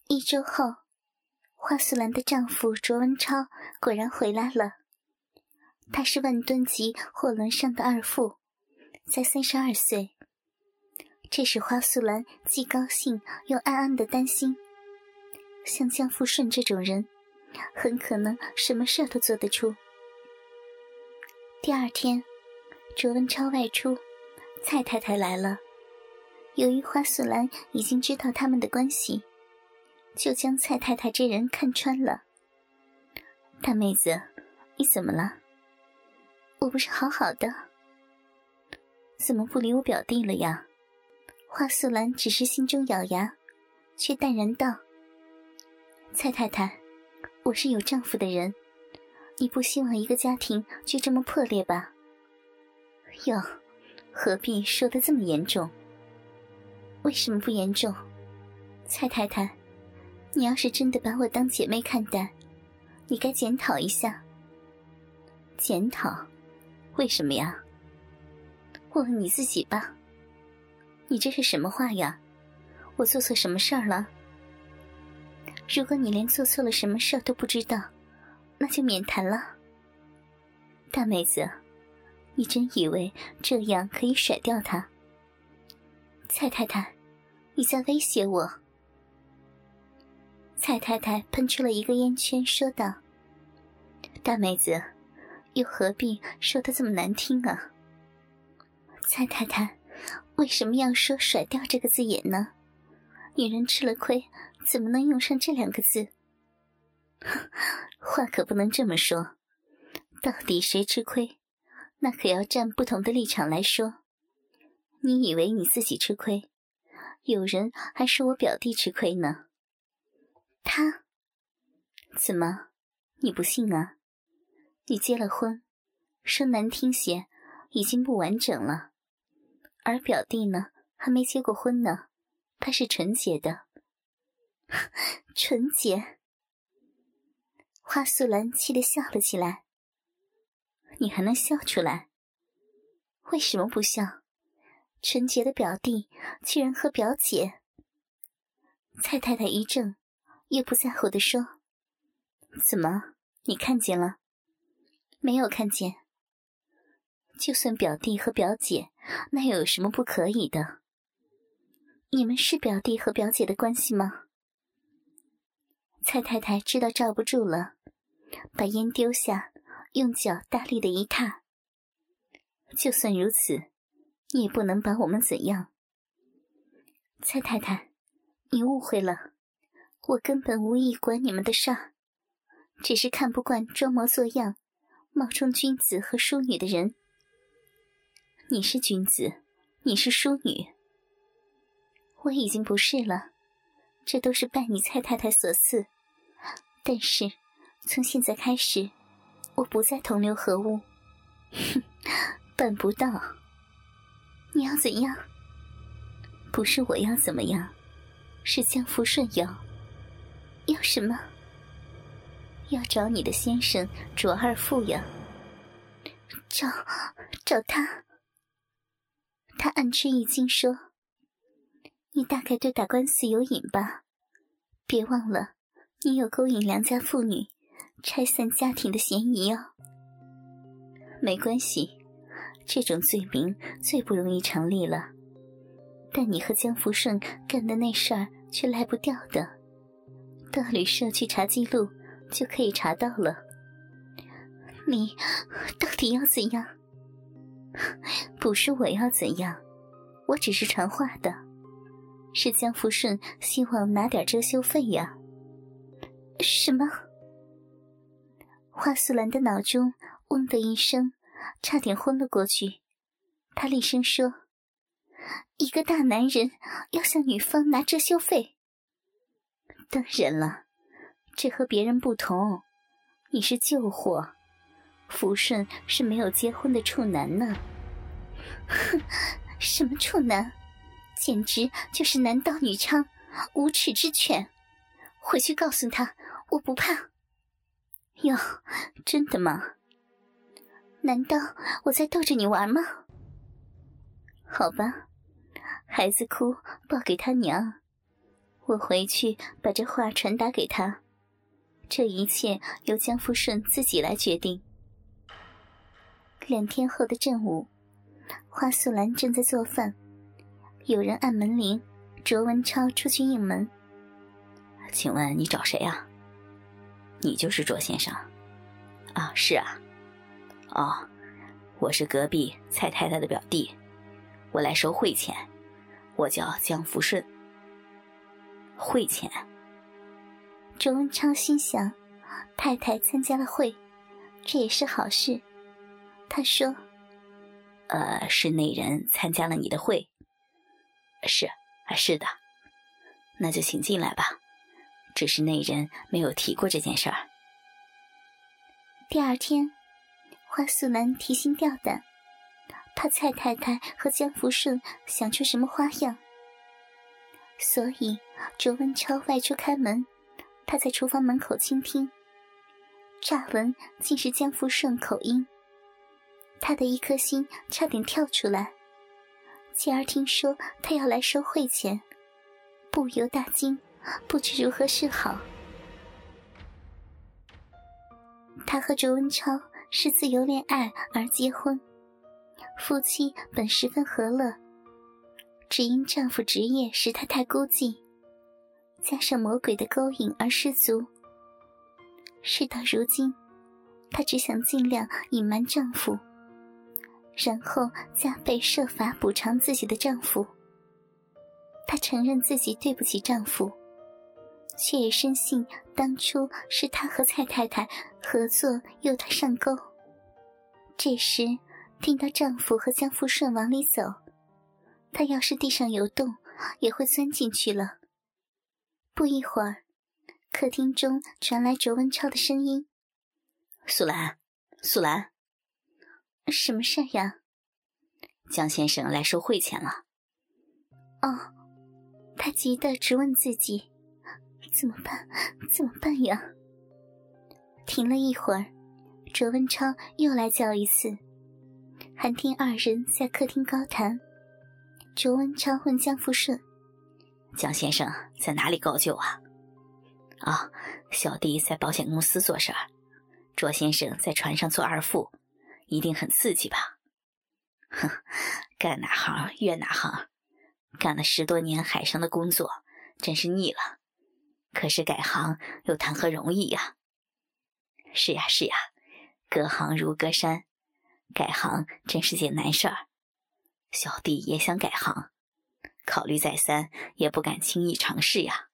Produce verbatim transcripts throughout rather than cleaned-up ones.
一周后，花素兰的丈夫卓文超果然回来了。他是万吨级货轮上的二副，才三十二岁。这使花素兰既高兴又暗暗的担心，像江富顺这种人，很可能什么事都做得出。第二天，卓文超外出，蔡太太来了。由于花素兰已经知道他们的关系，就将蔡太太这人看穿了。大妹子，你怎么了？我不是好好的，怎么不理我表弟了呀？花素兰只是心中咬牙，却淡然道：蔡太太，我是有丈夫的人，你不希望一个家庭就这么破裂吧？哟，何必说得这么严重？为什么不严重？蔡太太，你要是真的把我当姐妹看待，你该检讨一下。检讨？为什么呀？问问你自己吧。你这是什么话呀？我做错什么事儿了？如果你连做错了什么事儿都不知道，那就免谈了。大妹子，你真以为这样可以甩掉他？蔡太太，你在威胁我。蔡太太喷出了一个烟圈，说道：大妹子，又何必说得这么难听啊？蔡太太，为什么要说甩掉这个字眼呢？女人吃了亏，怎么能用上这两个字？话可不能这么说，到底谁吃亏，那可要站不同的立场来说。你以为你自己吃亏，有人还说我表弟吃亏呢。他？怎么，你不信啊？你结了婚，说难听些，已经不完整了。而表弟呢，还没结过婚呢，他是纯洁的。纯洁？花素兰气得笑了起来。你还能笑出来？为什么不笑？纯洁的表弟居然和表姐。蔡太太一怔，也不在乎地说：怎么，你看见了？没有看见。就算表弟和表姐，那又有什么不可以的？你们是表弟和表姐的关系吗？蔡太太知道罩不住了，把烟丢下，用脚大力的一踏。就算如此，你也不能把我们怎样。蔡太太，你误会了，我根本无意管你们的事儿，只是看不惯装模作样、冒充君子和淑女的人。你是君子，你是淑女，我已经不是了，这都是拜你蔡太太所赐。但是从现在开始，我不再同流合污。哼，办不到。你要怎样？不是我要怎么样，是江福顺要。要什么？要找你的先生卓二富呀。找找他？他暗吃一惊说：你大概对打官司有瘾吧？别忘了，你有勾引良家妇女、拆散家庭的嫌疑哦。没关系，这种罪名最不容易成立了。但你和江福顺干的那事儿却赖不掉的，到旅社去查记录就可以查到了。你到底要怎样？不是我要怎样，我只是传话的，是江福顺希望拿点遮羞费呀。什么？花素兰的脑中嗡的一声，差点昏了过去。她厉声说：一个大男人要向女方拿遮羞费？当然了，这和别人不同，你是旧货，福顺是没有结婚的处男呢。哼，什么处男？简直就是男盗女娼，无耻之犬！回去告诉他，我不怕。哟，真的吗？难道我在逗着你玩吗？好吧，孩子哭抱给他娘， 我回去把这话传达给他，这一切由江福顺自己来决定。两天后的正午，花素兰正在做饭，有人按门铃，卓文超出去应门。 请问你找谁啊？你就是卓先生？啊，是啊。哦，我是隔壁蔡太太的表弟，我来收汇钱，我叫江福顺。汇钱？ 卓文超心想，太太参加了会，这也是好事。他说： 呃，是那人参加了你的会？是，是的。那就请进来吧，只是那人没有提过这件事儿。 第二天，花素兰提心吊胆，怕蔡太太和江福顺想出什么花样，所以卓文超外出开门，他在厨房门口倾听，乍闻竟是江福顺口音，他的一颗心差点跳出来。继而听说他要来收汇钱，不由大惊，不知如何是好。他和卓文超是自由恋爱而结婚，夫妻本十分和乐，只因丈夫职业使她太孤寂，加上魔鬼的勾引而失足。事到如今，她只想尽量隐瞒丈夫，然后加倍设法补偿自己的丈夫。她承认自己对不起丈夫，却也深信当初是她和蔡太太合作诱她上钩。这时听到丈夫和江福顺往里走，她要是地上有洞也会钻进去了。不一会儿，客厅中传来卓文超的声音： 素兰，素兰。 什么事呀？ 江先生来收汇钱了。 哦，她急得直问自己，怎么办？怎么办呀？停了一会儿，卓文超又来叫一次，还听二人在客厅高谈。卓文超问江福顺： 江先生在哪里高就啊？啊，小弟在保险公司做事儿，卓先生在船上做二副，一定很刺激吧？哼，干哪行越哪行，干了十多年海上的工作，真是腻了。可是改行又谈何容易呀？是呀是呀，隔行如隔山，改行真是件难事儿。小弟也想改行，考虑再三，也不敢轻易尝试呀。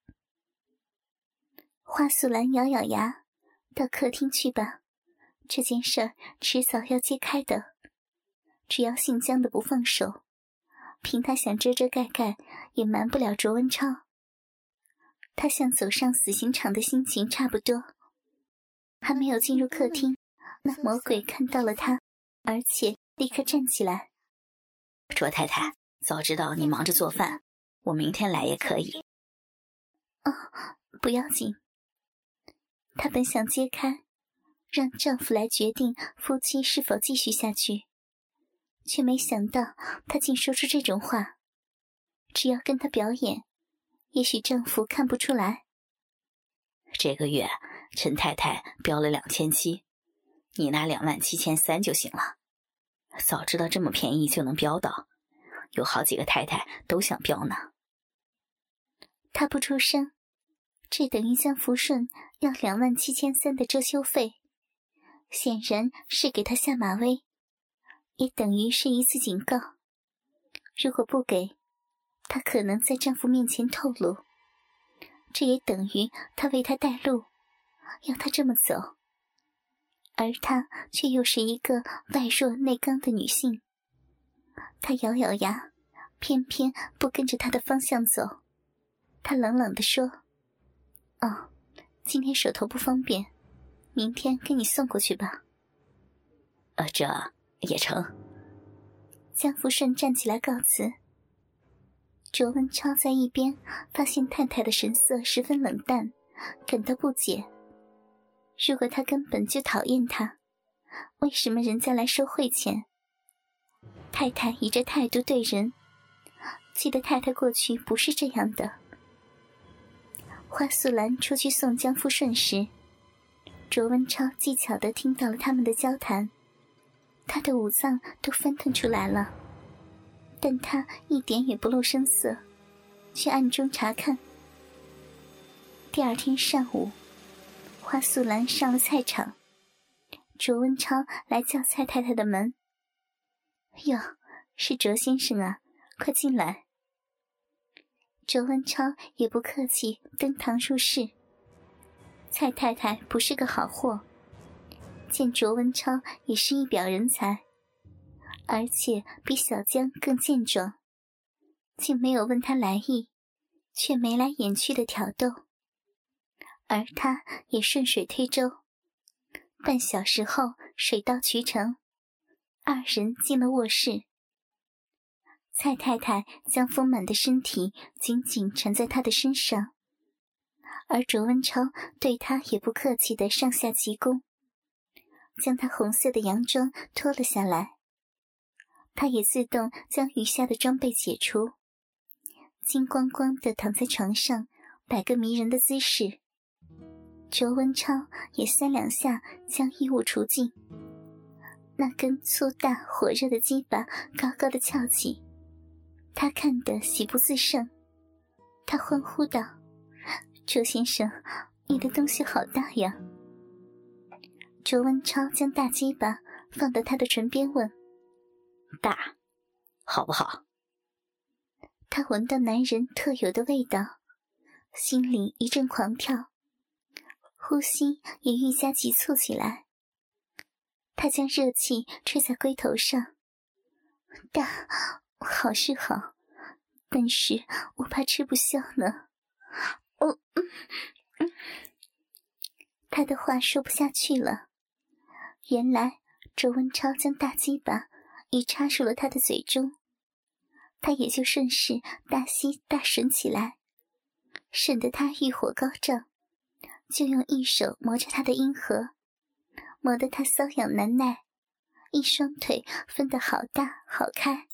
花素兰咬咬牙，到客厅去吧，这件事儿迟早要揭开的。只要姓江的不放手，凭他想遮遮盖盖也瞒不了卓文超。他像走上死刑场的心情差不多。还没有进入客厅，那魔鬼看到了他，而且立刻站起来。 卓太太，早知道你忙着做饭，我明天来也可以。 哦，不要紧。她本想揭开，让丈夫来决定夫妻是否继续下去，却没想到她竟说出这种话。只要跟她表演，也许丈夫看不出来。 这个月陈太太标了两千七，你拿两万七千三就行了。早知道这么便宜就能标到，有好几个太太都想标呢。 他不出声，这等于江福顺要两万七千三的遮羞费，显然是给他下马威，也等于是一次警告。如果不给，他可能在丈夫面前透露，这也等于他为他带路，要他这么走。而她却又是一个外弱内刚的女性，她咬咬牙，偏偏不跟着他的方向走。她冷冷地说：哦，今天手头不方便，明天给你送过去吧。 呃，这也成。 江福顺站起来告辞。卓文超在一边发现太太的神色十分冷淡，感到不解。如果他根本就讨厌他，为什么人家来收汇钱？太太以这态度对人，记得太太过去不是这样的。 花素兰出去送江夫顺时，卓文超技巧地听到了他们的交谈，他的五脏都翻腾出来了，但他一点也不露声色，却暗中查看。第二天上午，花素兰上了菜场，卓文超来叫蔡太太的门。哟，是卓先生啊，快进来。卓文超也不客气，登堂入室。蔡太太不是个好货，见卓文超也是一表人才，而且比小江更健壮，竟没有问他来意，却眉来眼去的挑逗。而他也顺水推舟，半小时后水到渠成，二人进了卧室。蔡太太将丰满的身体紧紧缠在他的身上，而卓文超对他也不客气地上下其攻，将他红色的洋装脱了下来。他也自动将余下的装备解除，金光光地躺在床上，摆个迷人的姿势。卓文超也三两下将衣物除尽，那根粗大火热的鸡巴高高的翘起，他看得喜不自胜。他欢呼道：卓先生，你的东西好大呀。卓文超将大鸡巴放到他的唇边问： 大，好不好？ 他闻到男人特有的味道，心里一阵狂跳，呼吸也愈加急促起来。他将热气吹在龟头上，大，好是好，但是我怕吃不消呢。哦，嗯嗯。他的话说不下去了。原来卓文超将大鸡巴已插入了他的嘴中，他也就顺势大吸大吮起来，省得他欲火高涨，就用一手磨着他的阴核，磨得他瘙痒难耐，一双腿分得好大好开。